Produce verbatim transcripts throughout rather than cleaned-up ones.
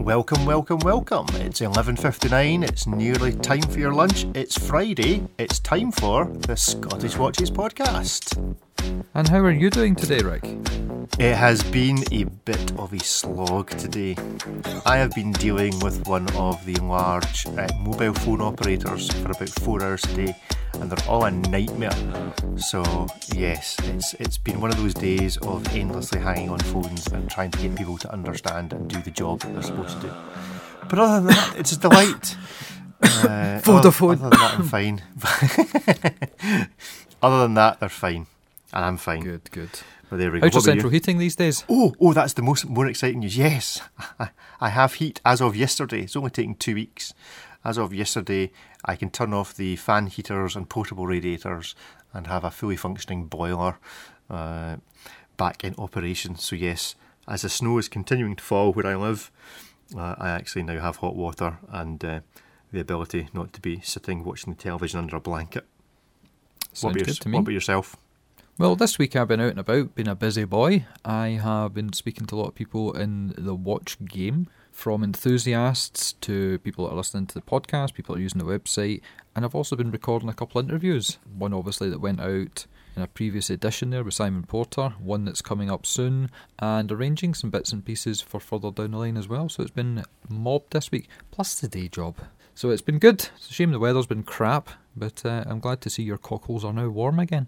Welcome, welcome, welcome. It's eleven fifty-nine, it's nearly time for your lunch. It's Friday, it's time for the Scottish Watches podcast. And how are you doing today, Rick? It has been a bit of a slog today. I have been dealing with one of the large uh, mobile phone operators for about four hours a day, and they're all a nightmare. So yes, it's it's been one of those days of endlessly hanging on phones and trying to get people to understand and do the job that they're supposed to do. But other than that, it's a delight. Uh, Vodafone. Other, other than that, I'm fine. Other than that, they're fine. And I'm fine. Good, good. But there we go. How's your What about central you? heating these days? Oh, oh, that's the most more exciting news. Yes, I, I have heat as of yesterday. It's only taken two weeks. As of yesterday, I can turn off the fan heaters and portable radiators and have a fully functioning boiler uh, back in operation. So yes, as the snow is continuing to fall where I live, uh, I actually now have hot water and uh, the ability not to be sitting watching the television under a blanket. Sounds what about, good your, to me. what about yourself? Well, this week I've been out and about, been a busy boy. I have been speaking to a lot of people in the watch game, from enthusiasts to people that are listening to the podcast, people that are using the website, and I've also been recording a couple of interviews. One obviously that went out in a previous edition there with Simon Porter, one that's coming up soon, and arranging some bits and pieces for further down the line as well. So it's been mobbed this week, plus the day job. So it's been good. It's a shame the weather's been crap, but uh, I'm glad to see your cockles are now warm again.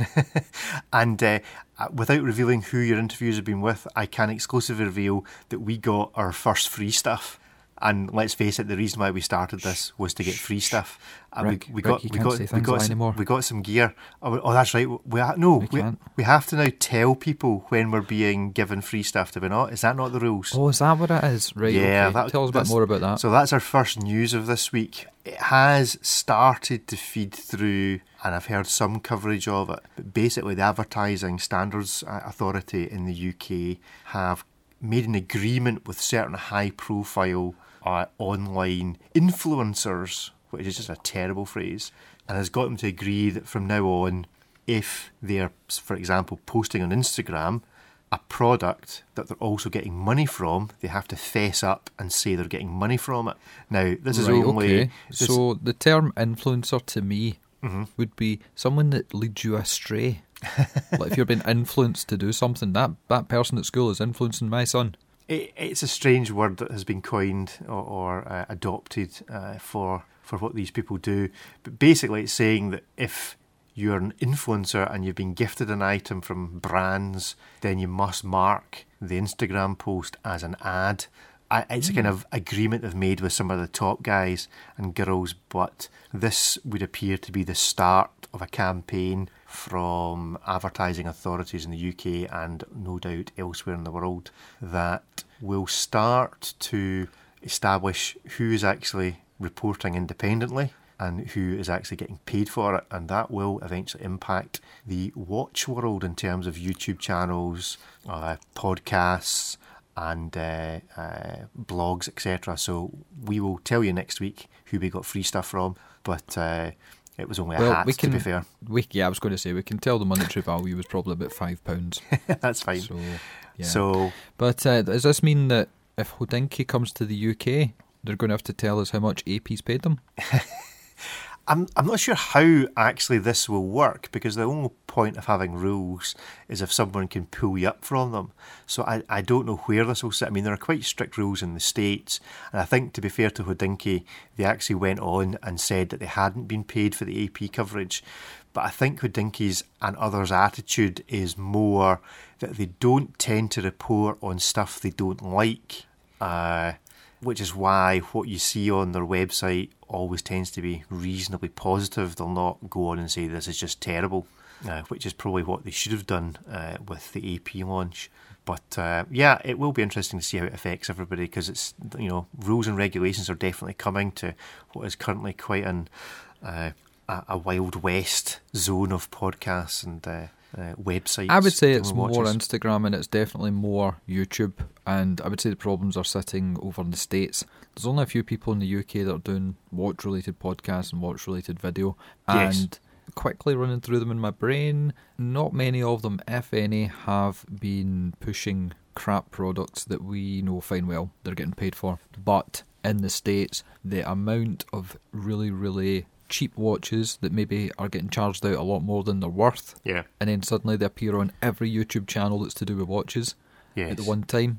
And uh, without revealing who your interviews have been with, I can exclusively reveal that we got our first free stuff. And let's face it, the reason why we started this was to get free stuff. And Rick, we, we Rick, got you we can't got say we things got like some, anymore. we got some gear. Oh, oh that's right. We ha- no, We we, can't. we have to now tell people when we're being given free stuff. Do we not? Is that not the rules? Oh, is that what it is? Right, Yeah, okay. that- Tell us a bit that's- more about that. So that's our first news of this week. It has started to feed through, and I've heard some coverage of it. But basically, the Advertising Standards Authority in the U K have made an agreement with certain high-profile uh, online influencers, which is just a terrible phrase, and has got them to agree that from now on, if they're, for example, posting on Instagram a product that they're also getting money from, they have to fess up and say they're getting money from it. Now, this is right, only... okay. This, So the term influencer to me mm-hmm. would be someone that leads you astray. Like if you're being influenced to do something, that, that person at school is influencing my son. It, it's a strange word that has been coined or, or uh, adopted uh, for for what these people do. But basically it's saying that if you're an influencer and you've been gifted an item from brands, then you must mark the Instagram post as an ad. I, it's mm. a kind of agreement they've made with some of the top guys and girls, but this would appear to be the start of a campaign from advertising authorities in the U K and no doubt elsewhere in the world that will start to establish who is actually reporting independently and who is actually getting paid for it, and that will eventually impact the watch world in terms of YouTube channels, uh, podcasts and uh, uh, blogs, et cetera. So we will tell you next week who we got free stuff from, but uh, it was only a well, hat, we can, to be fair. We, yeah, I was going to say, we can tell the monetary value was probably about five pounds. That's fine. So, yeah. So, but uh, does this mean that if Hodinkee comes to the U K, they're going to have to tell us how much A P's paid them? I'm I'm not sure how actually this will work, because the only point of having rules is if someone can pull you up from them. So I, I don't know where this will sit. I mean, there are quite strict rules in the States, and I think, to be fair to Hodinkee, they actually went on and said that they hadn't been paid for the A P coverage. But I think Hodinkee's and others' attitude is more that they don't tend to report on stuff they don't like, uh, which is why what you see on their website always tends to be reasonably positive. They'll not go on and say this is just terrible, uh, which is probably what they should have done uh, with the A P launch. But uh, yeah, it will be interesting to see how it affects everybody, because it's, you know, rules and regulations are definitely coming to what is currently quite an uh, a, a wild west zone of podcasts and uh, uh, websites. I would say it's and more watches. Instagram and it's definitely more YouTube, and I would say the problems are sitting over in the States. There's only a few people in the U K that are doing watch-related podcasts and watch-related video, Yes. and quickly running through them in my brain, not many of them, if any, have been pushing crap products that we know fine well they're getting paid for. But in the States, the amount of really, really cheap watches that maybe are getting charged out a lot more than they're worth, Yeah. and then suddenly they appear on every YouTube channel that's to do with watches Yes. at the one time.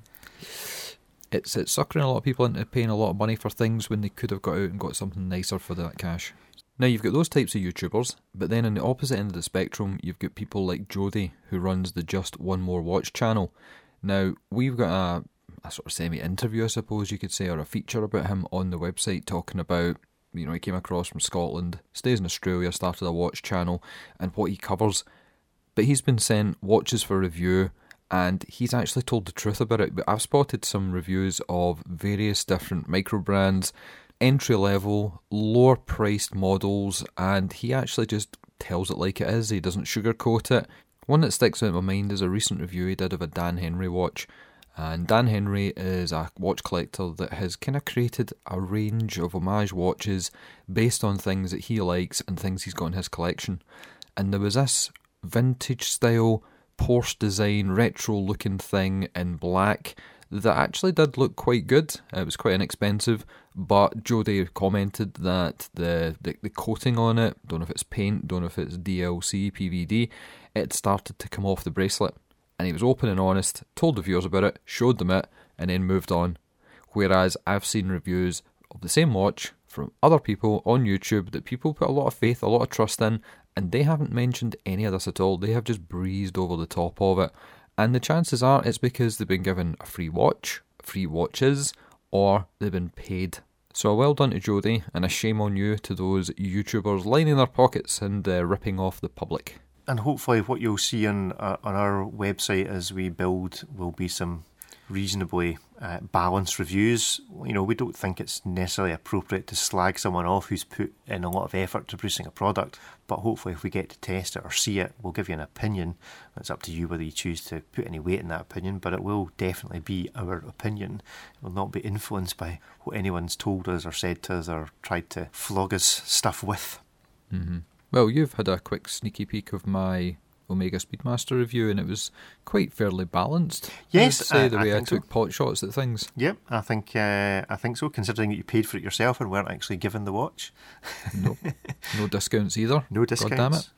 It's it's suckering a lot of people into paying a lot of money for things when they could have got out and got something nicer for that cash. Now you've got those types of YouTubers, but then on the opposite end of the spectrum, you've got people like Jody, who runs the Just One More Watch channel. Now, we've got a, a sort of semi-interview, I suppose you could say, or a feature about him on the website talking about, you know, he came across from Scotland, stays in Australia, started a watch channel, and what he covers. But he's been sent watches for review, and he's actually told the truth about it. But I've spotted some reviews of various different micro brands, entry-level, lower-priced models, and he actually just tells it like it is. He doesn't sugarcoat it. One that sticks out in my mind is a recent review he did of a Dan Henry watch. And Dan Henry is a watch collector that has kind of created a range of homage watches based on things that he likes and things he's got in his collection. And there was this vintage-style, Porsche design, retro-looking thing in black that actually did look quite good. It was quite inexpensive, but Jody commented that the, the, the coating on it, don't know if it's paint, don't know if it's D L C, P V D, it started to come off the bracelet. And he was open and honest, told the viewers about it, showed them it, and then moved on. Whereas I've seen reviews of the same watch from other people on YouTube that people put a lot of faith, a lot of trust in, and they haven't mentioned any of this at all. They have just breezed over the top of it. And the chances are it's because they've been given a free watch, free watches, or they've been paid. So well done to Jody, and a shame on you to those YouTubers lining their pockets and uh, ripping off the public. And hopefully what you'll see on uh, on our website as we build will be some reasonably uh, balanced reviews. You know, we don't think it's necessarily appropriate to slag someone off who's put in a lot of effort to producing a product, but hopefully if we get to test it or see it, we'll give you an opinion. It's up to you whether you choose to put any weight in that opinion, but it will definitely be our opinion. It will not be influenced by what anyone's told us or said to us or tried to flog us stuff with. Mm-hmm. Well, you've had a quick sneaky peek of my Omega Speedmaster review, and it was quite fairly balanced. Yes, I'd say I, the I way I, think took so. pot shots at things. Yep, I think uh, I think so. Considering that you paid for it yourself and weren't actually given the watch. No, no discounts either. No discounts. God damn it.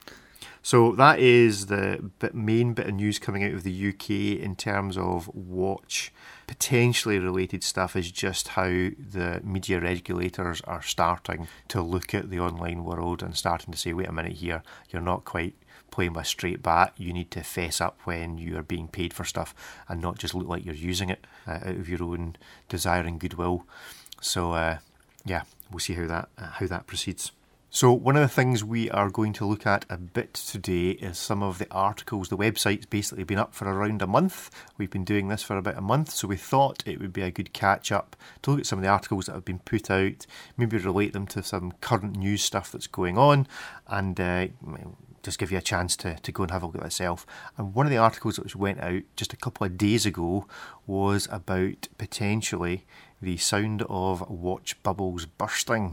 So that is the bit, main bit of news coming out of the U K in terms of watch potentially related stuff, is just how the media regulators are starting to look at the online world and starting to say, wait a minute here, you're not quite playing with a straight bat. You need to fess up when you are being paid for stuff and not just look like you're using it uh, out of your own desire and goodwill. So uh, yeah, we'll see how that uh, how that proceeds. So one of the things we are going to look at a bit today is some of the articles. The website's basically been up for around a month. We've been doing this for about a month, so we thought it would be a good catch-up to look at some of the articles that have been put out, maybe relate them to some current news stuff that's going on, and uh, just give you a chance to, to go and have a look at it yourself. And one of the articles that went out just a couple of days ago was about potentially the sound of watch bubbles bursting.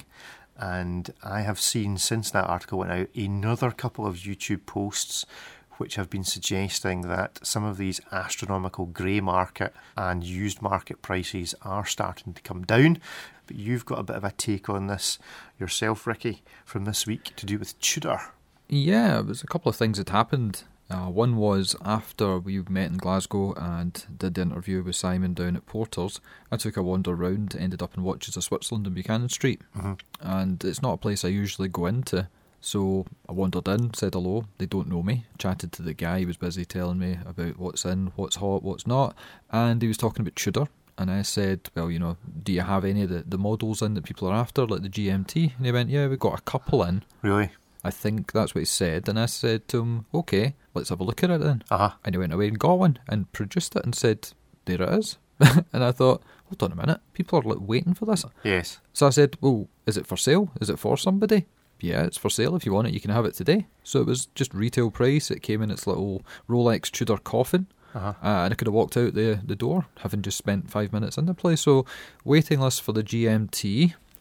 And I have seen since that article went out another couple of YouTube posts which have been suggesting that some of these astronomical grey market and used market prices are starting to come down. But you've got a bit of a take on this yourself, Ricky, from this week to do with Tudor. Yeah, it was a couple of things that happened. Uh, one was after we met in Glasgow and did the interview with Simon down at Porter's, I took a wander round, ended up in Watches of Switzerland in Buchanan Street. Mm-hmm. And it's not a place I usually go into, so I wandered in, said hello. They don't know me, chatted to the guy. He was busy telling me about what's in, what's hot, what's not, and he was talking about Tudor. And I said, well, you know, do you have any of the, the models in that people are after, like the G M T? And he went, yeah, we've got a couple in. Really? I think that's what he said. And I said to him, okay, let's have a look at it then. Uh-huh. And he went away and got one and produced it and said, there it is. And I thought, hold on a minute, people are like waiting for this. Yes. So I said, well, is it for sale? Is it for somebody? Yeah, it's for sale. If you want it, you can have it today. So it was just retail price. It came in its little Rolex Tudor coffin. Uh-huh. Uh, and I could have walked out the, the door, having just spent five minutes in the place. So waiting list for the G M T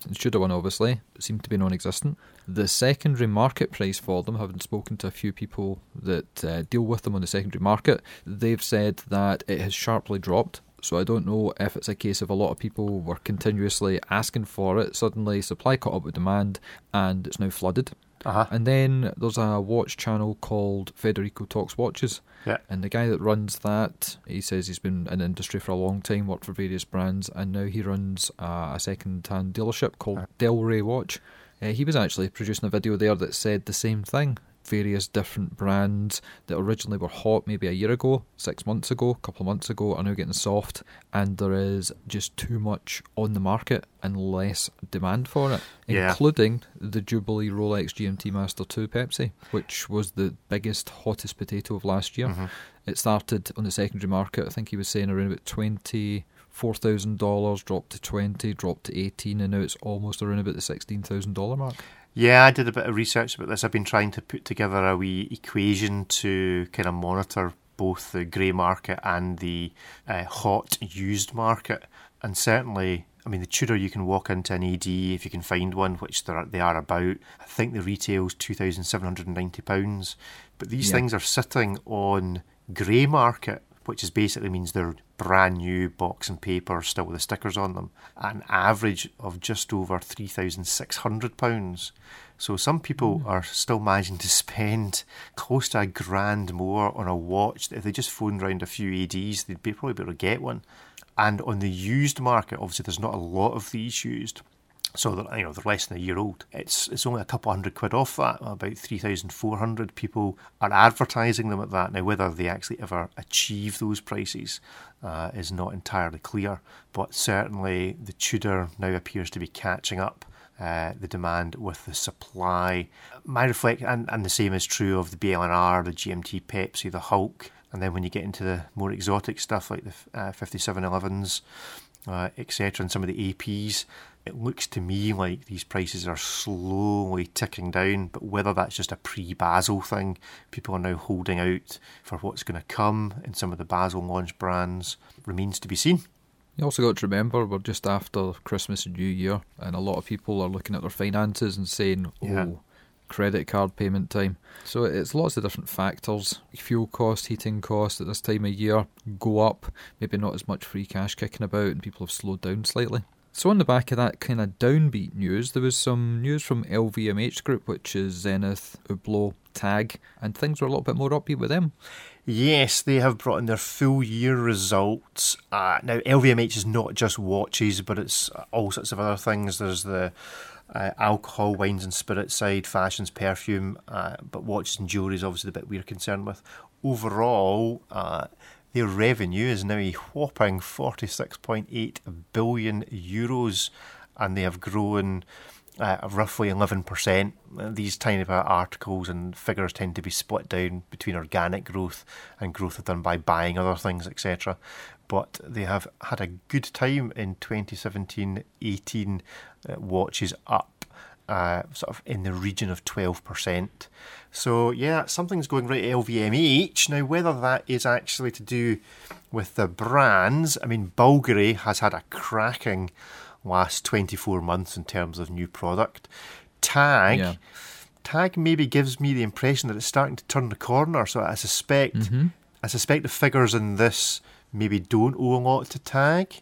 The Tudor one, obviously, seemed to be non-existent. The secondary market price for them, having spoken to a few people that uh, deal with them on the secondary market, they've said that it has sharply dropped. So I don't know if it's a case of a lot of people were continuously asking for it, suddenly supply caught up with demand, and it's now flooded. Uh-huh. And then there's a watch channel called Federico Talks Watches. Yeah. And the guy that runs that, he says he's been in the industry for a long time, worked for various brands, and now he runs uh, a second-hand dealership called uh-huh. Delray Watch. Uh, he was actually producing a video there that said the same thing. Various different brands that originally were hot maybe a year ago, six months ago, a couple of months ago, are now getting soft, and there is just too much on the market and less demand for it, yeah. including the Jubilee Rolex G M T Master two Pepsi, which was the biggest, hottest potato of last year. Mm-hmm. It started on the secondary market, I think he was saying around about twenty-four thousand dollars, dropped to twenty, dropped to eighteen, and now it's almost around about the sixteen thousand dollars mark. Yeah, I did a bit of research about this. I've been trying to put together a wee equation to kind of monitor both the grey market and the uh, hot used market. And certainly, I mean, the Tudor, you can walk into an A D if you can find one, which are, they are about. I think the retail's two thousand seven hundred ninety pounds. But these yeah. things are sitting on grey market, which is basically means they're brand new, box and paper, still with the stickers on them, at an average of just over three thousand six hundred pounds. So some people mm. are still managing to spend close to a grand more on a watch that if they just phoned round a few A Ds, they'd be probably be able to get one. And on the used market, obviously there's not a lot of these used. So they're, you know, they're less than a year old. It's it's only a couple hundred quid off that. About three thousand four hundred people are advertising them at that. Now, whether they actually ever achieve those prices uh, is not entirely clear. But certainly the Tudor now appears to be catching up uh, the demand with the supply. My reflect, and, and the same is true of the B L N R, the G M T Pepsi, the Hulk. And then when you get into the more exotic stuff like the uh, fifty-seven elevens, uh, et cetera, and some of the A Ps, it looks to me like these prices are slowly ticking down, but whether that's just a pre-Basel thing, people are now holding out for what's going to come in some of the Basel launch brands, remains to be seen. You also got to remember we're just after Christmas and New Year, and a lot of people are looking at their finances and saying, oh, yeah. credit card payment time. So it's lots of different factors. Fuel cost, heating cost at this time of year go up, maybe not as much free cash kicking about, and people have slowed down slightly. So on the back of that kind of downbeat news, there was some news from L V M H Group, which is Zenith, Hublot, TAG, and things were a little bit more upbeat with them. Yes, they have brought in their full year results. Uh, now, L V M H is not just watches, but it's all sorts of other things. There's the uh, alcohol, wines and spirits side, fashions, perfume, uh, but watches and jewellery is obviously the bit we're concerned with. Overall, uh, their revenue is now a whopping forty-six point eight billion euros, and they have grown uh, roughly eleven percent. These tiny bit of articles and figures tend to be split down between organic growth and growth done by buying other things, et cetera. But they have had a good time in twenty seventeen eighteen, uh, watches up. Uh, sort of in the region of twelve percent. So yeah, something's going right at L V M H. Now, whether that is actually to do with the brands, I mean, Bulgari has had a cracking last twenty-four months in terms of new product. TAG, yeah. TAG maybe gives me the impression that it's starting to turn the corner. So I suspect, mm-hmm. I suspect the figures in this maybe don't owe a lot to TAG.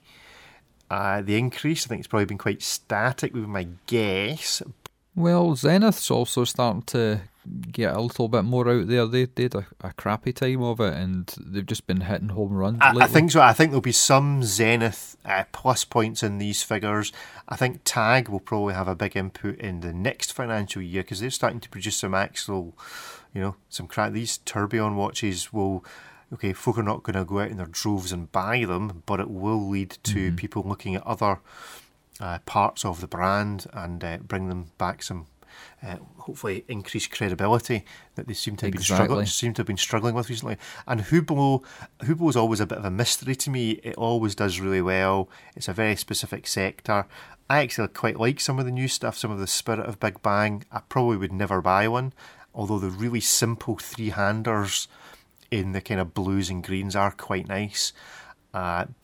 Uh, the increase, I think it's probably been quite static, would be my guess. Well, Zenith's also starting to get a little bit more out there. They, they had a, a crappy time of it, and they've just been hitting home runs I, lately. I think so. I think there'll be some Zenith uh, plus points in these figures. I think TAG will probably have a big input in the next financial year, because they're starting to produce some actual, you know, some crap. These Tourbillon watches will... Okay, folk are not going to go out in their droves and buy them, but it will lead to mm-hmm. people looking at other uh, parts of the brand and uh, bring them back some, uh, hopefully, increased credibility that they seem to have exactly. been struggling, seem to have been struggling with recently. And Hublot, Hublot is always a bit of a mystery to me. It always does really well. It's a very specific sector. I actually quite like some of the new stuff, some of the Spirit of Big Bang. I probably would never buy one, although the really simple three-handers in the kind of blues and greens are quite nice, uh, but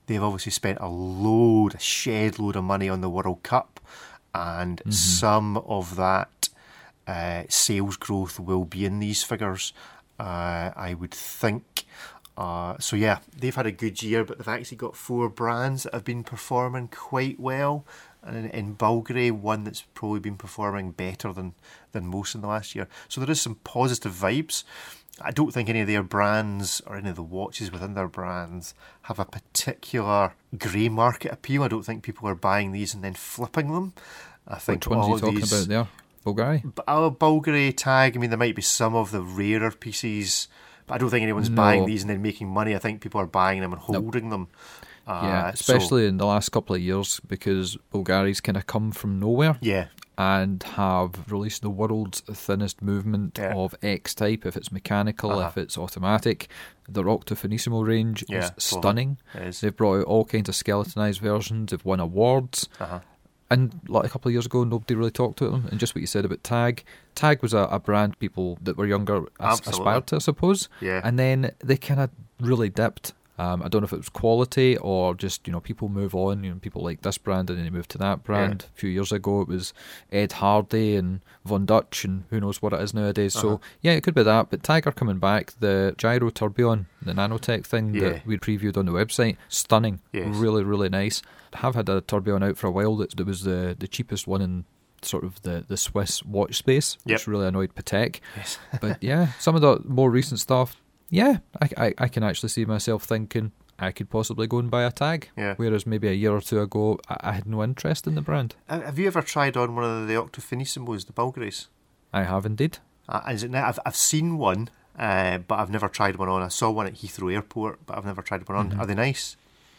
they've obviously spent a load, a shed load of money on the World Cup, and mm-hmm. some of that uh, sales growth will be in these figures, uh, I would think. Uh, so yeah, they've had a good year, but they've actually got four brands that have been performing quite well. And in, in Bulgari, one that's probably been performing better than, than most in the last year. So there is some positive vibes. I don't think any of their brands or any of the watches within their brands have a particular grey market appeal. I don't think people are buying these and then flipping them. I think Which ones all are you talking these, about there? Bulgari? Uh, Bulgari, Tag, I mean, there might be some of the rarer pieces, but I don't think anyone's no. buying these and then making money. I think people are buying them and holding nope. them. Uh, yeah, especially so, in the last couple of years, because Bulgari's kind of come from nowhere. Yeah. And have released the world's thinnest movement yeah. of X type, if it's mechanical, uh-huh. if it's automatic. Their Octo Finissimo range yeah, is stunning. It is. They've brought out all kinds of skeletonized versions. They've won awards. Uh-huh. And like a couple of years ago, nobody really talked to them. And just what you said about Tag, Tag was a, a brand people that were younger as, aspired to, I suppose. Yeah. And then they kind of really dipped. Um, I don't know if it was quality or just, you know, people move on. You know, people like this brand and then they move to that brand. Yeah. A few years ago, it was Ed Hardy and Von Dutch, and who knows what it is nowadays. Uh-huh. So, yeah, it could be that. But Tiger coming back, the Gyro Tourbillon, the nanotech thing yeah. that we previewed on the website, stunning. Yes. Really, really nice. I have had a Tourbillon out for a while. That, that was the, the cheapest one in sort of the, the Swiss watch space, yep. which really annoyed Patek. Yes. But, yeah, some of the more recent stuff, yeah, I, I, I can actually see myself thinking I could possibly go and buy a Tag. Yeah. Whereas maybe a year or two ago, I, I had no interest in the brand. Have you ever tried on one of the Octo Finissimos, the Bulgaris? I have indeed. Uh, is it now? I've I've seen one, uh, but I've never tried one on. I saw one at Heathrow Airport, but I've never tried one on. Mm-hmm. Are they nice?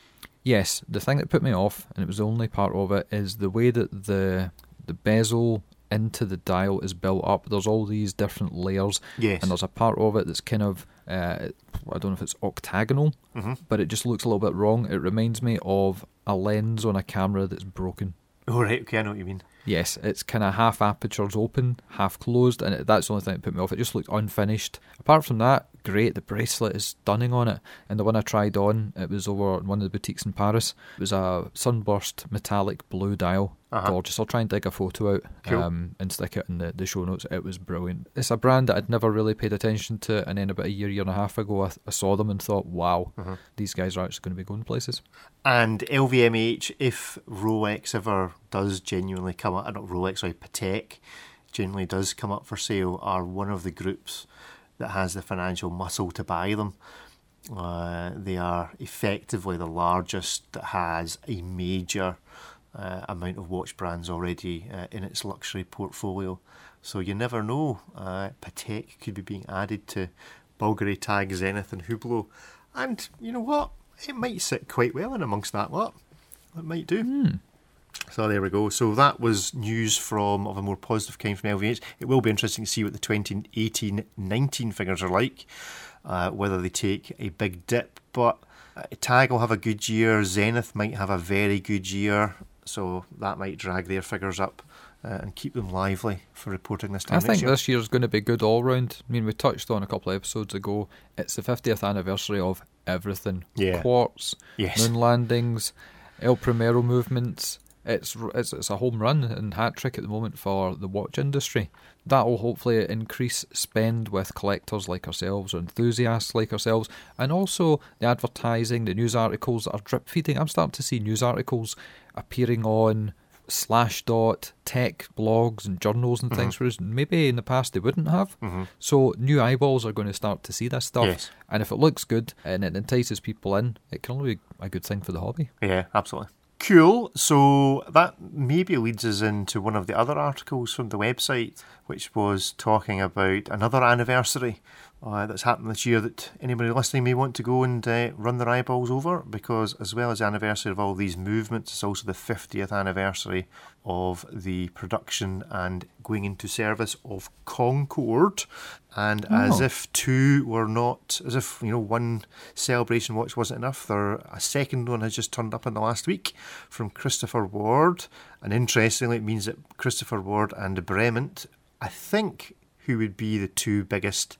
Yes. The thing that put me off, and it was the only part of it, is the way that the the bezel into the dial is built up. There's all these different layers. Yes. And there's a part of it that's kind of, uh, I don't know if it's octagonal, mm-hmm. but it just looks a little bit wrong. It reminds me of a lens on a camera that's broken. Oh, right, okay, I know what you mean. Yes, it's kind of half apertures open, half closed, and it, that's the only thing that put me off. It just looked unfinished. Apart from that, great. The bracelet is stunning on it. And the one I tried on, it was over in one of the boutiques in Paris. It was a sunburst metallic blue dial. Uh-huh. Gorgeous. I'll try and dig a photo out cool. um, and stick it in the, the show notes. It was brilliant. It's a brand that I'd never really paid attention to, and then about a year, year and a half ago, I, I saw them and thought, wow, uh-huh. these guys are actually going to be going places. And L V M H, if Rolex ever does genuinely come up, not Rolex, sorry, Patek genuinely does come up for sale, are one of the groups that has the financial muscle to buy them. Uh, they are effectively the largest that has a major uh, amount of watch brands already uh, in its luxury portfolio. So you never know. Uh, Patek could be being added to Bulgari, Tag, Zenith and Hublot. And you know what? It might sit quite well in amongst that lot. It might do. Mm. So there we go. So that was news from of a more positive kind from L V M H. It will be interesting to see what the twenty eighteen nineteen figures are like, uh, whether they take a big dip. But uh, Tag will have a good year. Zenith might have a very good year. So that might drag their figures up uh, and keep them lively for reporting this time I next think year. this year's going to be good all round. I mean, we touched on a couple of episodes ago. It's the fiftieth anniversary of everything. Yeah. Quartz, yes. moon landings, El Primero movements. It's, it's it's a home run and hat trick at the moment for the watch industry. That will hopefully increase spend with collectors like ourselves or enthusiasts like ourselves, and also the advertising, the news articles that are drip feeding. I'm starting to see news articles appearing on Slashdot, tech blogs and journals and things, mm-hmm. whereas maybe in the past they wouldn't have. Mm-hmm. So new eyeballs are going to start to see this stuff. Yes. And if it looks good and it entices people in, it can only be a good thing for the hobby. Yeah, absolutely. Cool. So that maybe leads us into one of the other articles from the website, which was talking about another anniversary uh, that's happened this year that anybody listening may want to go and uh, run their eyeballs over, because as well as the anniversary of all these movements, it's also the fiftieth anniversary of the production and going into service of Concorde. And oh. as if two were not, as if, you know, one celebration watch wasn't enough, there a second one has just turned up in the last week from Christopher Ward. And interestingly, it means that Christopher Ward and Bremont, I think, who would be the two biggest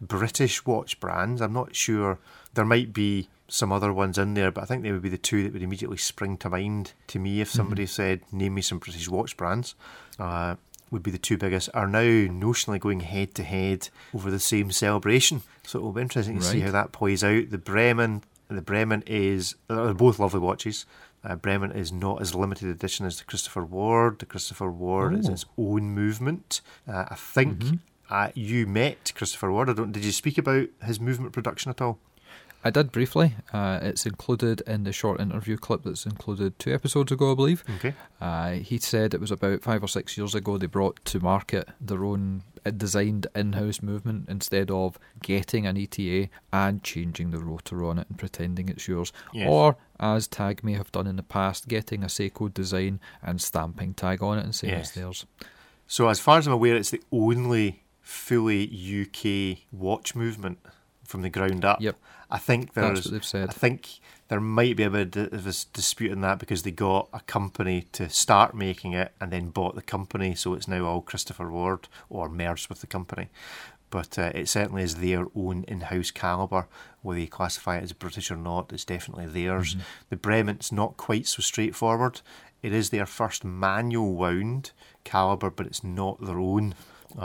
British watch brands. I'm not sure. There might be some other ones in there, but I think they would be the two that would immediately spring to mind to me if somebody mm-hmm. said, name me some British watch brands. Uh, would be the two biggest, are now notionally going head to head over the same celebration. So it will be interesting to right. see how that plays out. The Bremen, the Bremen is, they're both lovely watches. Uh, Bremen is not as limited edition as the Christopher Ward. The Christopher Ward oh. is its own movement. Uh, I think mm-hmm. uh, you met Christopher Ward. I don't. Did you speak about his movement production at all? I did briefly. Uh, it's included in the short interview clip that's included two episodes ago, I believe. Okay. Uh, he said it was about five or six years ago they brought to market their own designed in-house movement instead of getting an E T A and changing the rotor on it and pretending it's yours. Yes. Or, as TAG may have done in the past, getting a Seiko design and stamping TAG on it and saying yes. it's theirs. So as far as I'm aware, it's the only fully U K watch movement from the ground up. Yep. I think there's, That's what they've said. I think there might be a bit of a dispute in that because they got a company to start making it and then bought the company, so it's now all Christopher Ward or merged with the company. But uh, it certainly is their own in-house calibre. Whether you classify it as British or not, it's definitely theirs. Mm-hmm. The Brement's not quite so straightforward. It is their first manual wound calibre, but it's not their own.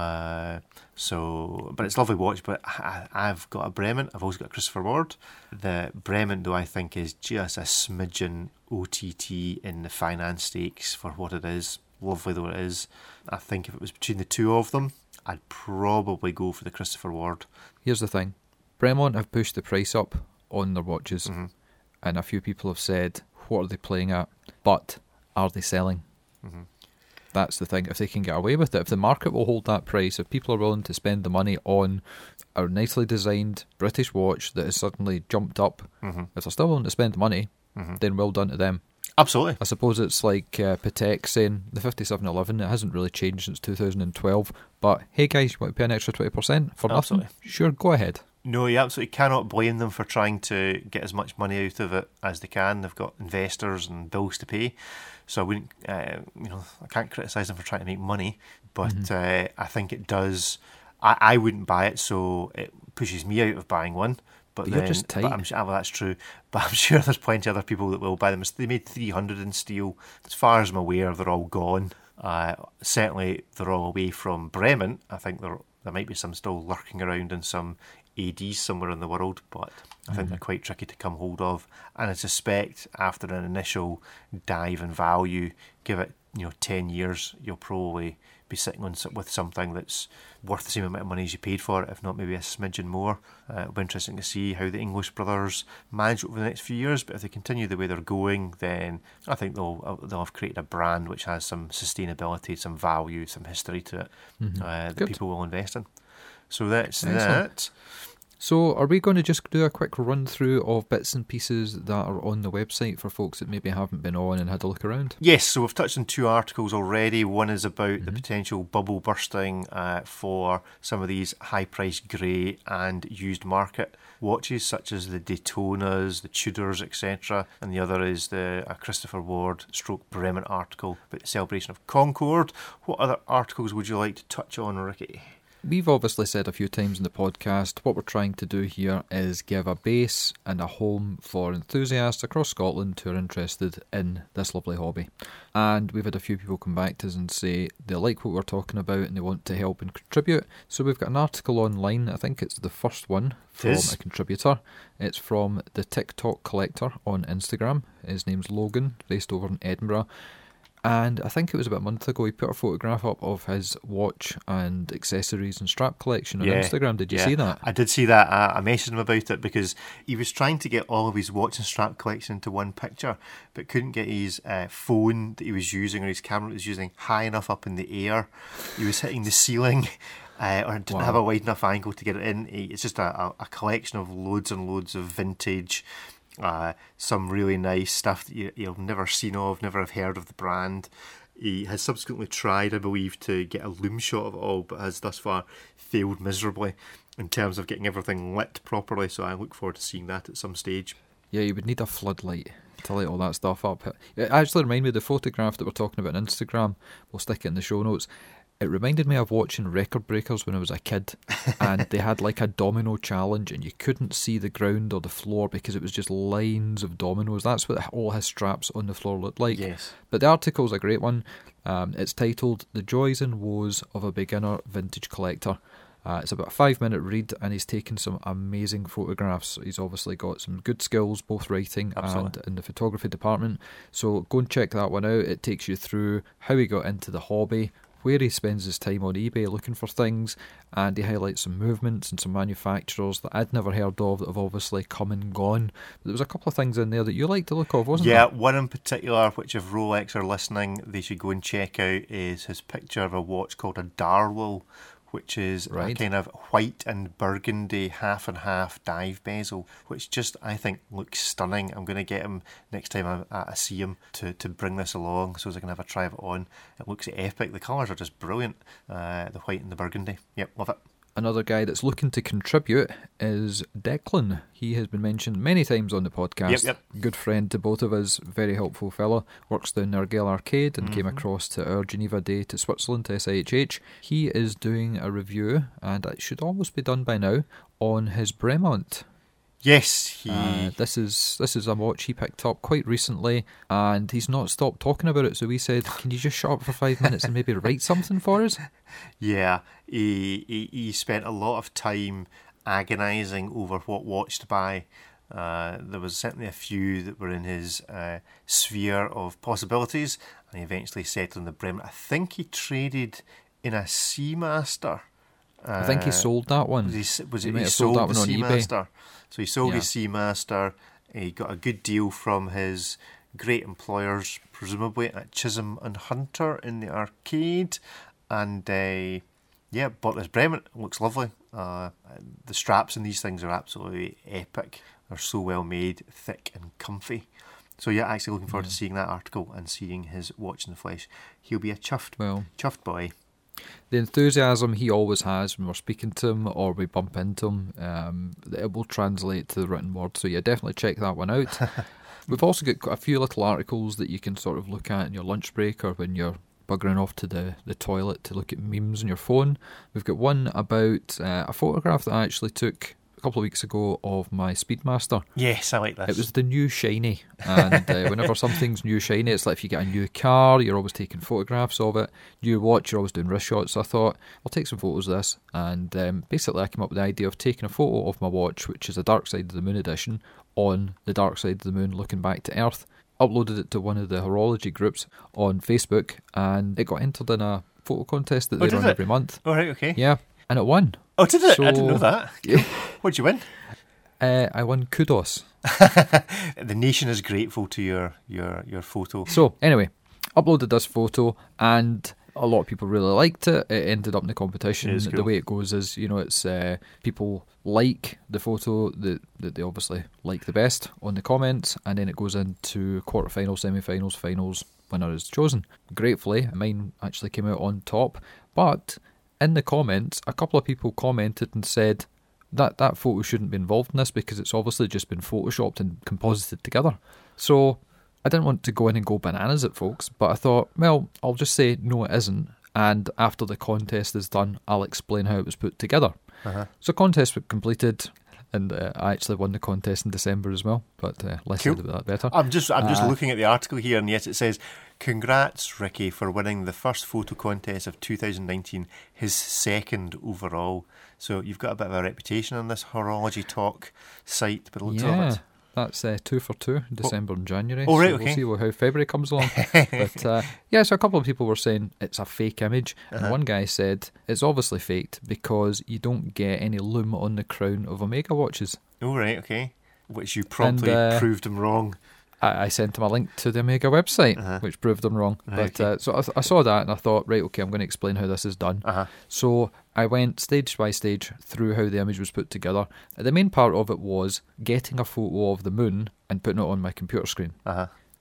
Uh, so, but it's a lovely watch. But I, I've got a Bremen. I've also got a Christopher Ward. The Bremen, though, I think is just a smidgen O T T in the finance stakes for what it is. Lovely though it is, I think if it was between the two of them, I'd probably go for the Christopher Ward. Here's the thing: Bremont have pushed the price up on their watches, mm-hmm. and a few people have said, "What are they playing at?" But are they selling? Mm-hmm. That's the thing. If they can get away with it, if the market will hold that price, if people are willing to spend the money on a nicely designed British watch that has suddenly jumped up, mm-hmm. if they're still willing to spend the money, mm-hmm. then well done to them. Absolutely. I suppose it's like uh, Patek saying the fifty-seven eleven, it hasn't really changed since two thousand twelve, but hey guys, you want to pay an extra twenty percent for Absolutely. nothing? Sure, go ahead. No, you absolutely cannot blame them for trying to get as much money out of it as they can. They've got investors and bills to pay. So I wouldn't, uh, you know, I can't criticise them for trying to make money, but mm-hmm. uh, I think it does. I, I wouldn't buy it, so it pushes me out of buying one. But, but then, you're just tight. But I'm, well, that's true. But I'm sure there's plenty of other people that will buy them. They made three hundred in steel. As far as I'm aware, they're all gone. Uh, certainly, they're all away from Bremen. I think there there might be some still lurking around in some A Ds somewhere in the world, but I think mm-hmm. they're quite tricky to come hold of. And I suspect after an initial dive in value, give it you know ten years, you'll probably be sitting on with something that's worth the same amount of money as you paid for it, if not maybe a smidgen more. Uh, it'll be interesting to see how the English brothers manage over the next few years, but if they continue the way they're going, then I think they'll they'll have created a brand which has some sustainability, some value, some history to it, mm-hmm. uh, that Good. people will invest in. So that's Excellent. that. So are we going to just do a quick run through of bits and pieces that are on the website for folks that maybe haven't been on and had a look around? Yes, so we've touched on two articles already. One is about mm-hmm. the potential bubble bursting uh, for some of these high-priced grey and used market watches, such as the Daytonas, the Tudors, et cetera. And the other is the uh, Christopher Ward stroke Bremen article about the celebration of Concord. What other articles would you like to touch on, Ricky? We've obviously said a few times in the podcast, what we're trying to do here is give a base and a home for enthusiasts across Scotland who are interested in this lovely hobby. And we've had a few people come back to us and say they like what we're talking about and they want to help and contribute. So we've got an article online, I think it's the first one from a contributor. It's from the TikTok Collector on Instagram. His name's Logan, based over in Edinburgh. And I think it was about a month ago he put a photograph up of his watch and accessories and strap collection on yeah, Instagram. Did you yeah. see that? I did see that. I, I messaged him about it because he was trying to get all of his watch and strap collection into one picture, but couldn't get his uh, phone that he was using or his camera that he was using high enough up in the air. He was hitting the ceiling. Uh, or didn't wow. have a wide enough angle to get it in. It's just a, a, a collection of loads and loads of vintage, uh, some really nice stuff that you, you'll never seen of, never have heard of the brand. He has subsequently tried, I believe, to get a loom shot of it all, but has thus far failed miserably in terms of getting everything lit properly, so I look forward to seeing that at some stage. Yeah, you would need a floodlight to light all that stuff up. It actually reminded me of the photograph that we're talking about on Instagram. We'll stick it in the show notes. It reminded me of watching Record Breakers when I was a kid, and they had like a domino challenge, and you couldn't see the ground or the floor because it was just lines of dominoes. That's what all his straps on the floor looked like. Yes. But the article's a great one. Um, it's titled "The Joys and Woes of a Beginner Vintage Collector." Uh, it's about a five-minute read, and he's taken some amazing photographs. He's obviously got some good skills, both writing Absolutely. and in the photography department. So go and check that one out. It takes you through how he got into the hobby, where he spends his time on eBay looking for things, and he highlights some movements and some manufacturers that I'd never heard of that have obviously come and gone. But there was a couple of things in there that you liked the look of, wasn't Yeah, there? one in particular, which if Rolex are listening, they should go and check out, is his picture of a watch called a Darwell, which is Right. a kind of white and burgundy half and half dive bezel, which just, I think, looks stunning. I'm going to get him next time I, I see him to, to bring this along so as I can have a try of it on. It looks epic. The colours are just brilliant. Uh, the white and the burgundy. Yep, love it. Another guy that's looking to contribute is Declan. He has been mentioned many times on the podcast. Yep, yep. Good friend to both of us, very helpful fella. Works down the Argyll Arcade and Mm-hmm. came across to our Geneva Day to Switzerland, to S I H H. He is doing a review, and it should almost be done by now, on his Bremont. Yes, he... Uh, this is this is a watch he picked up quite recently, and he's not stopped talking about it. So we said, "Can you just shut up for five minutes and maybe write something for us?" Yeah, he, he he spent a lot of time agonising over what watch to buy. Uh, there was certainly a few that were in his uh, sphere of possibilities, and he eventually settled on the Bremen. I think he traded in a Seamaster. I think he Uh, sold that one. Was he, s- was He it, might he have sold, sold that the one on eBay. Seamaster. So he sold Yeah. his Seamaster. He got a good deal from his great employers, presumably at Chisholm and Hunter in the arcade. And uh, yeah, bought this Bremen. It looks lovely. Uh, the straps in these things are absolutely epic. They're so well made, thick and comfy. So yeah, actually looking forward Yeah. to seeing that article and seeing his watch in the flesh. He'll be a chuffed, Well, chuffed boy. the enthusiasm he always has when we're speaking to him or we bump into him, um, it will translate to the written word. So yeah, definitely check that one out. We've also got quite a few little articles that you can sort of look at in your lunch break or when you're buggering off to the, the toilet to look at memes on your phone. We've got one about uh, a photograph that I actually took a couple of weeks ago of my Speedmaster. Yes, I like this. It was the new shiny, and uh, whenever something's new shiny, it's like if you get a new car, you're always taking photographs of it. New watch, you're always doing wrist shots. So I thought, I'll take some photos of this, and um, basically I came up with the idea of taking a photo of my watch, which is a Dark Side of the Moon edition, on the Dark Side of the Moon looking back to Earth. Uploaded it to one of the horology groups on Facebook, and it got entered in a photo contest that Oh, they did run it? every month. All right, okay. Yeah, and it won. Oh, did it? I didn't So- know that. Yeah. What'd you win? Uh, I won kudos. The nation is grateful to your your your photo. So, anyway, uploaded this photo, and a lot of people really liked it. It ended up in the competition. It is The cool. way it goes is, you know, it's uh, people like the photo that, that they obviously like the best on the comments, and then it goes into quarterfinals, semi-finals, finals, winner is chosen. Gratefully, mine actually came out on top, but in the comments, a couple of people commented and said that that photo shouldn't be involved in this because it's obviously just been photoshopped and composited together. So I didn't want to go in and go bananas at folks, but I thought, well, I'll just say no, it isn't. And after the contest is done, I'll explain how it was put together. Uh-huh. So contest was completed, and uh, I actually won the contest in December as well. But uh, less Cool. said about that better. I'm just I'm just Uh, looking at the article here, and yes, it says, "Congrats, Ricky, for winning the first photo contest of two thousand nineteen, his second overall." So you've got a bit of a reputation on this horology talk site, but it looks yeah, of it. that's uh, two for two, December and January. Oh, right, so okay. We'll see what- how February comes along. But uh, yeah, so a couple of people were saying it's a fake image, and Uh-huh. one guy said it's obviously faked because you don't get any lume on the crown of Omega watches. Oh, right, okay. Which you promptly And, uh, proved him wrong. I, I sent him a link to the Omega website, Uh-huh. which proved them wrong. Right, But uh, so I, I saw that and I thought, right, okay, I'm going to explain how this is done. Uh-huh. So I went stage by stage through how the image was put together. The main part of it was getting a photo of the moon and putting it on my computer screen. Uh-huh.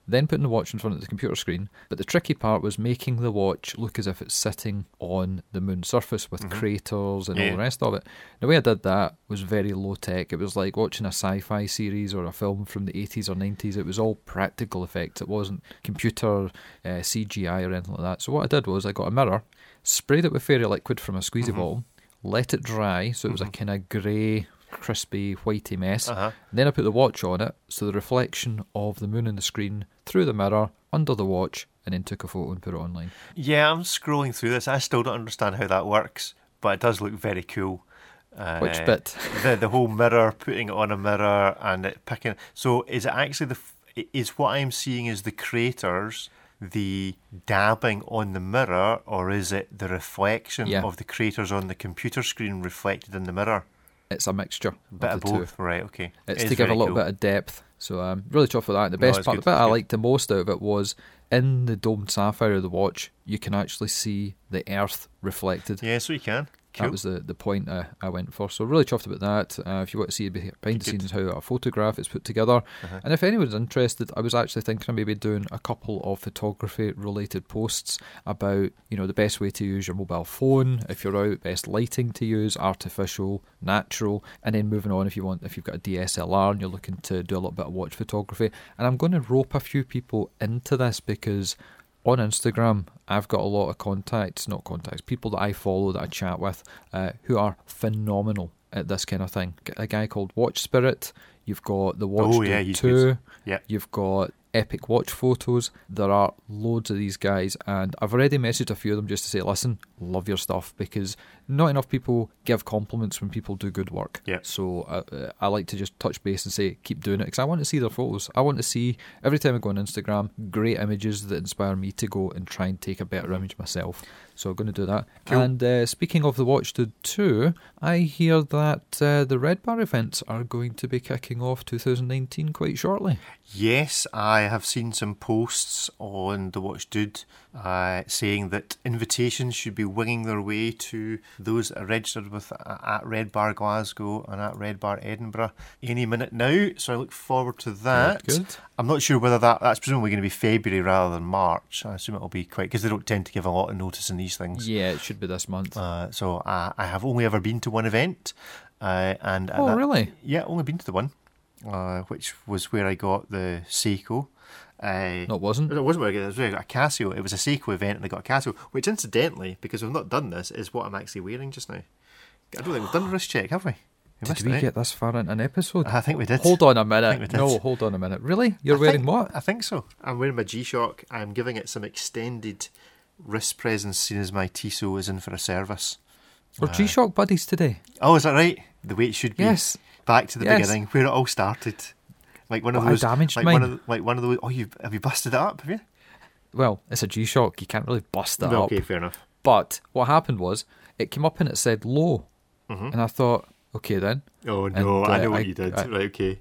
then putting the watch in front of the computer screen. But the tricky part was making the watch look as if it's sitting on the moon's surface with Mm-hmm. craters and Yeah. all the rest of it. The way I did that was very low tech. It was like watching a sci-fi series or a film from the eighties or nineties. It was all practical effects. It wasn't computer uh, C G I or anything like that. So what I did was I got a mirror, sprayed it with fairy liquid from a squeezy Mm-hmm. bottle, let it dry so it was a kind of grey, crispy, whitey mess. Uh-huh. Then I put the watch on it, so the reflection of the moon on the screen through the mirror, under the watch, and then took a photo and put it online. Yeah, I'm scrolling through this. I still don't understand how that works, but it does look very cool. Uh, Which bit? The the whole mirror, putting it on a mirror and it picking. So is it actually the f- is what I'm seeing is the craters, the dabbing on the mirror, or is it the reflection Yeah. of the craters on the computer screen reflected in the mirror? It's a mixture Bit of of the two. both, right? Okay. It's It to is give a very little cool. bit of depth. So I'm really chuffed with that. The No, best it's part, good, the bit it's I good. liked the most out of it was in the domed sapphire of the watch, you can actually see the earth reflected. Yeah, so you can. Cool. That was the, the point I, I went for. So really chuffed about that. Uh, if you want to see behind the Good. scenes how a photograph is put together. Uh-huh. And if anyone's interested, I was actually thinking of maybe doing a couple of photography related posts about, you know, the best way to use your mobile phone, if you're out, best lighting to use, artificial, natural, and then moving on if you want, if you've got a D S L R and you're looking to do a little bit of watch photography. And I'm going to rope a few people into this because on Instagram, I've got a lot of contacts, not contacts, people that I follow, that I chat with, uh, who are phenomenal at this kind of thing. A guy called Watch Spirit, you've got the Watch Oh, yeah, he's two, good. Yeah. you've got Epic Watch Photos. There are loads of these guys, and I've already messaged a few of them just to say, listen, love your stuff, because not enough people give compliments when people do good work. Yeah. So uh, I like to just touch base and say, keep doing it, because I want to see their photos. I want to see, every time I go on Instagram, great images that inspire me to go and try and take a better image myself. So I'm going to do that. Cool. And uh, speaking of the Watch Dude two, I hear that uh, the Red Bar events are going to be kicking off two thousand nineteen quite shortly. Yes, I have seen some posts on the Watch Dude uh, saying that invitations should be winging their way to those that are registered with uh, at Red Bar Glasgow and at Red Bar Edinburgh any minute now. So I look forward to that. Good. I'm not sure whether that that's presumably going to be February rather than March. I assume it'll be quite, because they don't tend to give a lot of notice in these things. Yeah, it should be this month. Uh, so I, I have only ever been to one event, uh, and Oh, and that- really? Yeah, only been to the one, uh, which was where I got the Seiko. Uh, No, it wasn't. it wasn't where I got it. It was where I got a Casio. It was a Seiko event, and I got a Casio, which incidentally, because we've not done this, is what I'm actually wearing just now. I don't think we've done a wrist check, have we? We Did missed we it, get this far in an episode? I think we did. Hold on a I think we minute. did. No, hold on a minute. Really? You're I wearing think- what? I think so. I'm wearing my G-Shock. I'm giving it some extended wrist presence, seeing as my Tissot is in for a service. We're Uh, G-Shock buddies today. Oh, is that right? The way it should be. Yes. Back to the Yes. beginning, where it all started. Like one of But I those. damaged like mine. one of the, like one of those. Oh, you have you busted it up? Have you? Well, it's a G-Shock. You can't really bust that No, up. okay, fair enough. But what happened was, it came up and it said low. Mhm. And I thought, okay then. Oh no, And, I uh, know what I- you did. I- right, okay.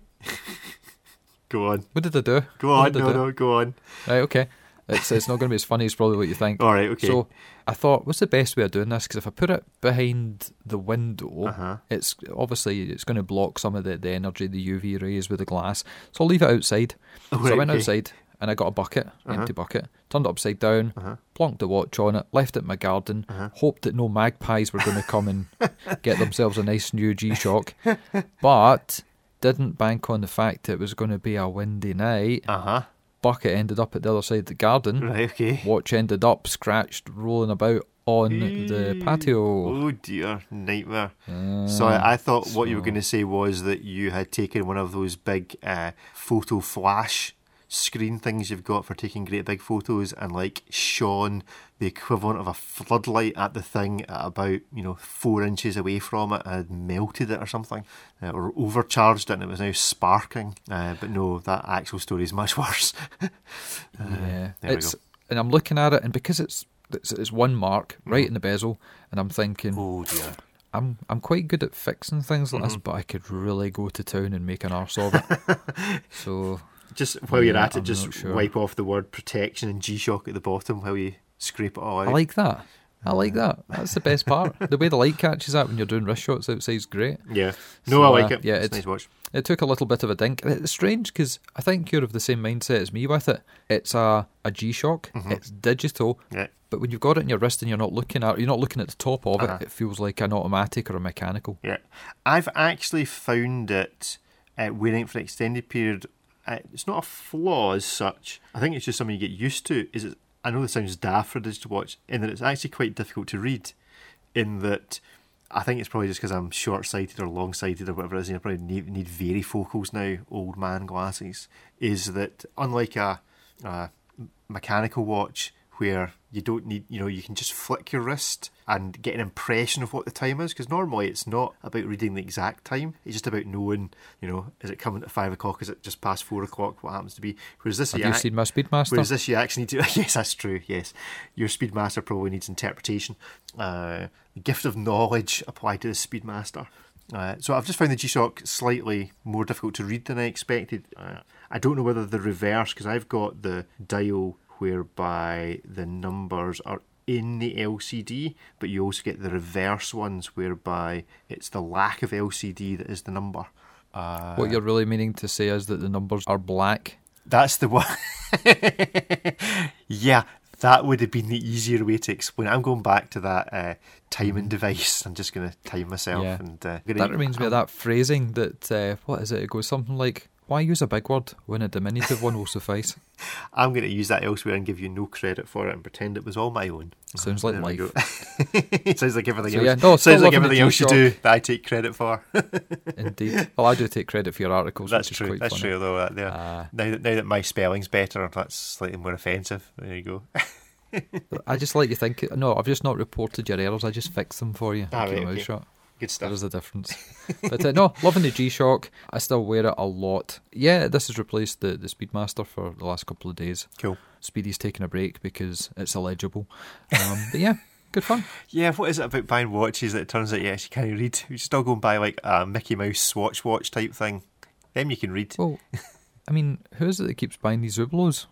Go on, What did I do? go What on. did I No, do? no, go on. Right, okay. It's it's not going to be as funny as probably what you think. All right, okay. So I thought, what's the best way of doing this? Because if I put it behind the window, Uh-huh. it's obviously it's going to block some of the, the energy, the U V rays with the glass. So I'll leave it outside. Oh, so I right, went okay. outside and I got a bucket, Uh-huh. empty bucket, turned it upside down, Uh-huh. plonked the watch on it, left it in my garden, Uh-huh. hoped that no magpies were going to come and get themselves a nice new G-Shock, but didn't bank on the fact it was going to be a windy night. Uh huh. Bucket ended up at the other side of the garden. Right, okay. Watch ended up scratched, rolling about on the patio. Oh dear, nightmare. Uh, So I, I thought what you were so- going to say was that you had taken one of those big uh, photo flash screen things you've got for taking great big photos and like shone the equivalent of a floodlight at the thing at about, you know, four inches away from it and had melted it or something, uh, or overcharged it and it was now sparking. Uh, but no, that actual story is much worse. uh, yeah, there we it's go. and I'm looking at it, and because it's it's, it's one mark right in the bezel, and I'm thinking, Oh dear. I'm I'm quite good at fixing things like this, but I could really go to town and make an arse of it. So Just while you're Yeah, at it, I'm just not sure. wipe off the word protection and G-Shock at the bottom while you scrape it all out. I like that. I like that. That's the best part. The way the light catches that when you're doing wrist shots outside is great. Yeah. No, So, I like uh, it. yeah, it's it's- nice to watch. It took a little bit of a dink. It's strange because I think you're of the same mindset as me with it. It's a, a G-Shock. Mhm. It's digital. Yeah. But when you've got it in your wrist and you're not looking at you're not looking at the top of Uh-huh. it, it feels like an automatic or a mechanical. Yeah. I've actually found it uh, wearing it for an extended period. Uh, it's not a flaw as such. I think it's just something you get used to. Is it? I know this sounds daft for a digital watch, in that it's actually quite difficult to read. In that, I think it's probably just because I'm short-sighted or long-sighted or whatever it is, and I probably need, need varifocals now, old man glasses. Is that unlike a, a mechanical watch where you don't need, you know, you can just flick your wrist and get an impression of what the time is, because normally it's not about reading the exact time, it's just about knowing, you know, is it coming at five o'clock, is it just past four o'clock, what happens to be, whereas this Have you you ac- seen my Speedmaster? whereas this you actually need to, yes, that's true, yes, your Speedmaster probably needs interpretation. Uh, the gift of knowledge applied to the Speedmaster. Uh, so I've just found the G-Shock slightly more difficult to read than I expected. Uh, I don't know whether the reverse, because I've got the dial whereby the numbers are in the L C D, but you also get the reverse ones whereby it's the lack of L C D that is the number. Uh, What you're really meaning to say is that the numbers are black. That's the one. Yeah, that would have been the easier way to explain it. I'm going back to that uh, timing device. I'm just going to time myself. Yeah. and uh, gonna, That reminds me of that phrasing that, uh, what is it? It goes something like, why use a big word when a diminutive one will suffice? I'm going to use that elsewhere and give you no credit for it and pretend it was all my own. Sounds like There we go. life. It sounds like everything So, else. yeah, no, still sounds like loving the everything else you G-Shock. do that I take credit for. Indeed. Well, I do take credit for your articles, That's which is true. quite That's funny. true, though. Uh, there. Uh, now, that, now that my spelling's better, that's slightly more offensive. There you go. I just like you think. No, I've just not reported your errors. I just fix them for you. Ah, Keep right, your mouth okay. shut. Good There stuff. is a difference. But uh, no, loving the G-Shock. I still wear it a lot. Yeah, this has replaced the, the Speedmaster for the last couple of days. Cool. Speedy's taking a break because it's illegible. Um, but yeah, good fun. Yeah, what is it about buying watches that it turns out, yes, you can't read? You should still go and buy like a Mickey Mouse Swatch watch type thing. Them you can read. Well, I mean, who is it that keeps buying these Zublos?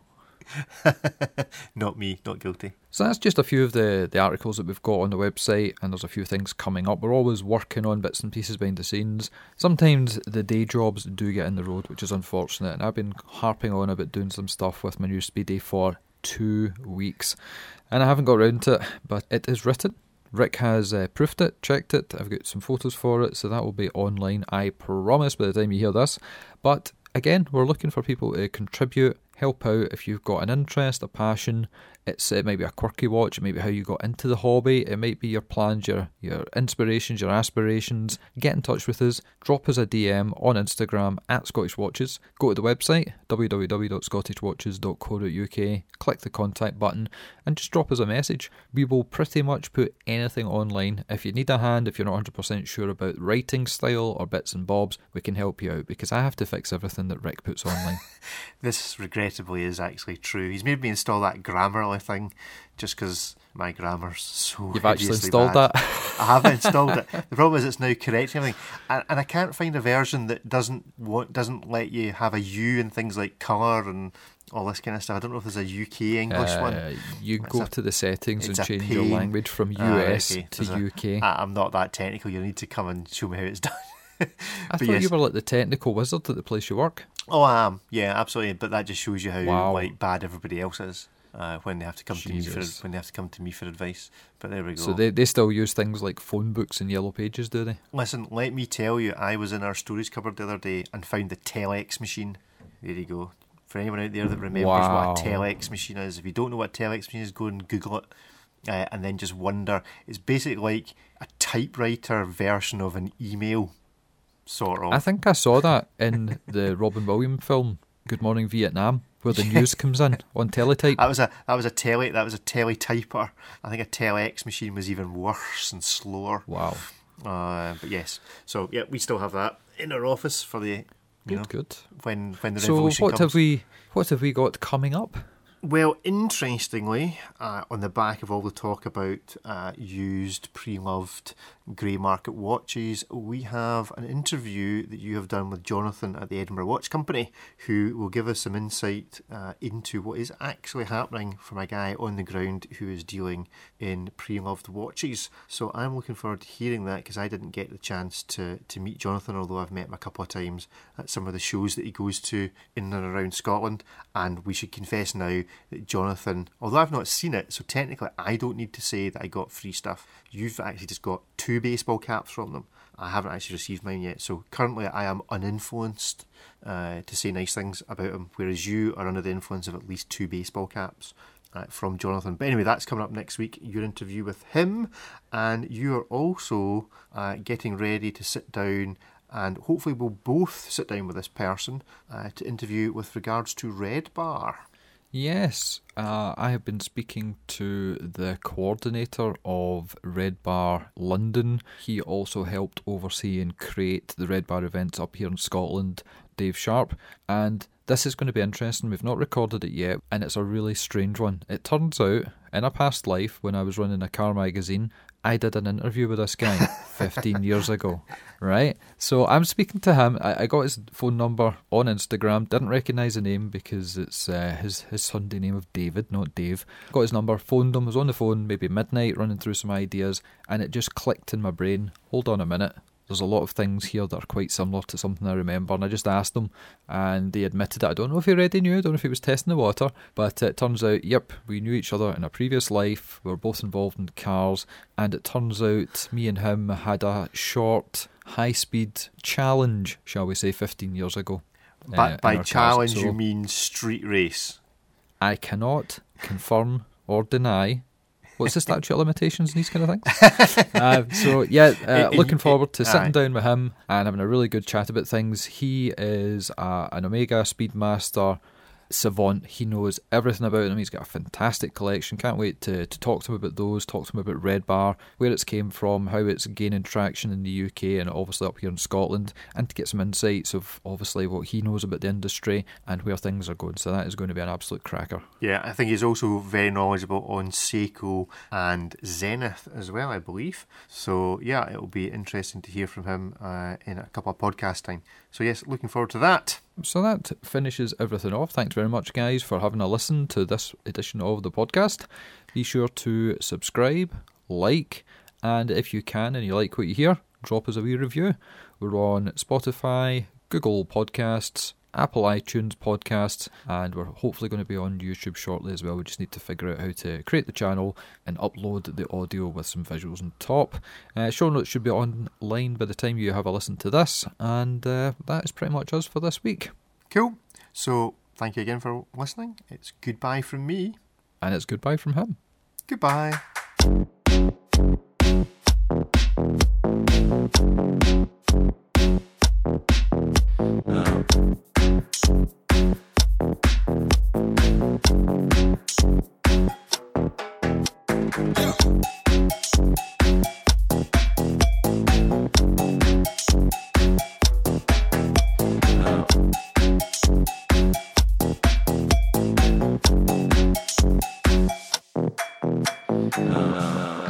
Not me, not guilty. So that's just a few of the, the articles that we've got on the website, and there's a few things coming up. We're always working on bits and pieces behind the scenes. Sometimes the day jobs do get in the road, which is unfortunate, and I've been harping on about doing some stuff with my new Speedy for two weeks, and I haven't got around to it, but it is written. Rick has uh, proofed it, checked it, I've got some photos for it, so that will be online, I promise, by the time you hear this. But again, we're looking for people to contribute, help out if you've got an interest, a passion. It's it might be a quirky watch, it might be how you got into the hobby, it might be your plans, your your inspirations, your aspirations. Get in touch with us, drop us a D M on Instagram at Scottish Watches. Go to the website w w w dot scottish watches dot co dot u k, click the contact button and just drop us a message. We will pretty much put anything online. If you need a hand, if you're not one hundred percent sure about writing style or bits and bobs, we can help you out, because I have to fix everything that Rick puts online. This regrettably is actually true. He's made me install that Grammarly thing just because my grammar's so You've actually hideously installed bad. that? I have installed it. The problem is it's now correcting everything, and, and I can't find a version that doesn't want, doesn't let you have a U and things like colour and all this kind of stuff. I don't know if there's a U K English Uh, one. You It's go a- to the settings and it's a change your pain. language from U Ah, right, S okay. to There's a- U K. I, I'm not that technical. You need to come and show me how it's done. I but thought yes. you were like the technical wizard at the place you work. Oh, I am. Yeah, absolutely. But that just shows you how Wow. like bad everybody else is uh, when they have to come to me for Jesus. when they have to come to me for advice. But there we go. So they, they still use things like phone books and yellow pages, do they? Listen, let me tell you, I was in our storage cupboard the other day and found the Telex machine. There you go. For anyone out there that remembers Wow. what a Telex machine is, if you don't know what a Telex machine is, go and Google it uh, and then just wonder. It's basically like a typewriter version of an email, sort of. I think I saw that in the Robin Williams film, Good Morning Vietnam, where the news comes in on teletype. That was a that was a tele that was a teletyper. I think a Telex machine was even worse and slower. Wow. Uh, but yes, so yeah, we still have that in our office for the you Good, know good. when when the So revolution what comes. have we what have we got coming up? Well, interestingly, uh, on the back of all the talk about uh, used, pre-loved Grey Market Watches, we have an interview that you have done with Jonathan at the Edinburgh Watch Company, who will give us some insight uh, into what is actually happening from a guy on the ground who is dealing in pre-loved watches. So I'm looking forward to hearing that, because I didn't get the chance to, to meet Jonathan, although I've met him a couple of times at some of the shows that he goes to in and around Scotland. And we should confess now that Jonathan, although I've not seen it, so technically I don't need to say that I got free stuff. You've actually just got two baseball caps from them. I haven't actually received mine yet, so currently I am uninfluenced uh, to say nice things about him, whereas you are under the influence of at least two baseball caps uh, from Jonathan. But anyway, that's coming up next week, your interview with him, and you are also uh, getting ready to sit down, and hopefully we'll both sit down with this person uh, to interview with regards to Red Bar. Yes, uh, I have been speaking to the coordinator of Red Bar London. He also helped oversee and create the Red Bar events up here in Scotland, Dave Sharp. And this is going to be interesting. We've not recorded it yet, and it's a really strange one. It turns out, in a past life, when I was running a car magazine, I did an interview with this guy fifteen years ago, right? So I'm speaking to him. I, I got his phone number on Instagram. Didn't recognise the name because it's uh, his, his Sunday name of David, not Dave. Got his number, phoned him, was on the phone, maybe midnight, running through some ideas, and it just clicked in my brain. Hold on a minute. There's a lot of things here that are quite similar to something I remember, and I just asked him, and he admitted it. I don't know if he already knew, I don't know if he was testing the water, but it turns out, yep, we knew each other in a previous life, we were both involved in cars, and it turns out me and him had a short, high-speed challenge, shall we say, fifteen years ago. But uh, by challenge so you mean street race? I cannot confirm or deny. What's the statute of limitations and these kind of things? uh, so, yeah, uh, looking forward to sitting down with him and having a really good chat about things. He is uh, an Omega Speedmaster savant. He knows everything about them. He's got a fantastic collection. Can't wait to, to talk to him about those, talk to him about Red Bar, where it's came from, how it's gaining traction in the U K and obviously up here in Scotland, and to get some insights of obviously what he knows about the industry and where things are going. So that is going to be an absolute cracker. Yeah, I think he's also very knowledgeable on Seiko and Zenith as well, I believe. So yeah, it'll be interesting to hear from him uh, in a couple of podcast time. So yes, looking forward to that. So that finishes everything off. Thanks very much, guys, for having a listen to this edition of the podcast. Be sure to subscribe, like, and if you can and you like what you hear, drop us a wee review. We're on Spotify, Google Podcasts, Apple iTunes Podcasts, and we're hopefully going to be on YouTube shortly as well. We just need to figure out how to create the channel and upload the audio with some visuals on top. Uh, show notes should be online by the time you have a listen to this, and uh, that is pretty much us for this week. Cool. So thank you again for listening. It's goodbye from me. And it's goodbye from him. Goodbye. Uh...